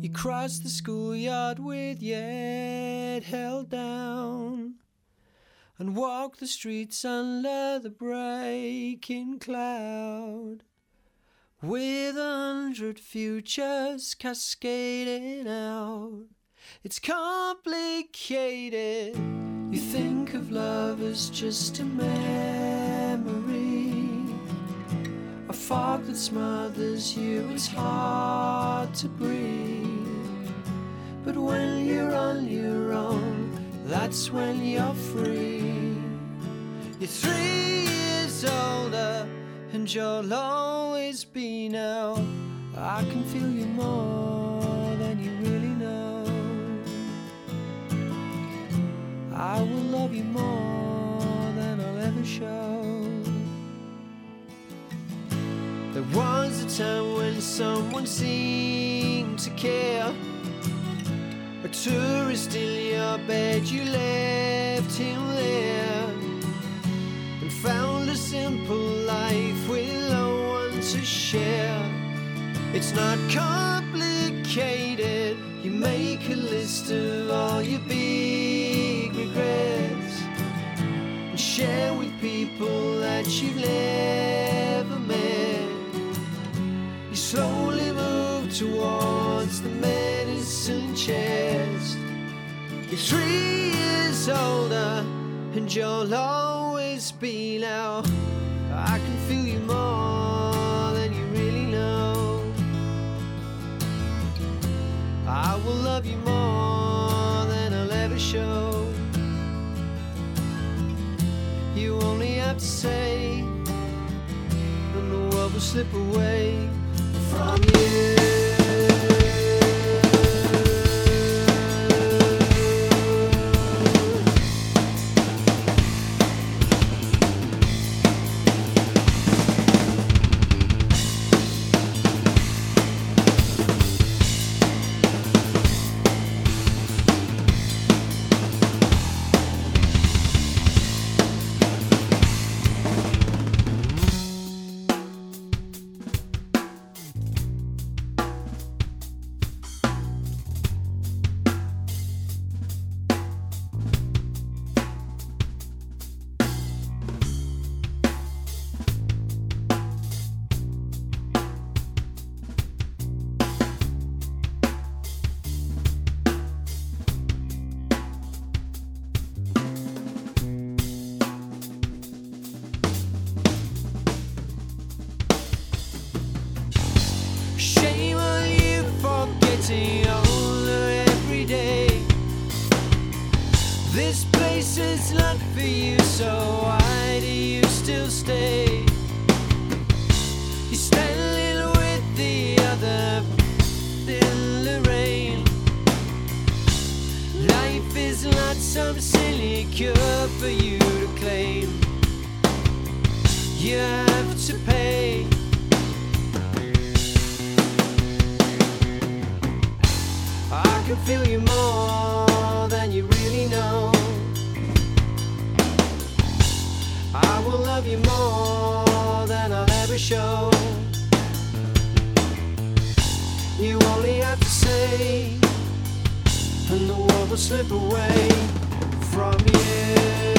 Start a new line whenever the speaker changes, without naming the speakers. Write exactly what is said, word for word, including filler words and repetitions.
You cross the schoolyard with your head held down and walk the streets under the breaking cloud, with a hundred futures cascading out. It's complicated. You think of love as just a memory, a fog that smothers you. It's hard to breathe. But when you're on your own, that's when you're free. You're three years older, and you'll always be now. I can feel you more than you really know. I will love you more than I'll ever show. There was a time when someone seemed to care. A tourist in your bed, you left him there and found a simple life with no one to share. It's not complicated. You make a list of all your big regrets and share with people that you've never met. You slowly move towards the medicine chest. You're three years older, and you'll always be now. I can feel you more than you really know. I will love you more than I'll ever show. You only have to say, and the world will slip away from you. Shame on you for getting older every day. This place is not for you, so why do you still stay? You're standing with the other in the rain. Life is not some silly cure for you to claim. You have to pay. I can feel you more than you really know. I will love you more than I'll ever show. You only have to say, and the world will slip away from you.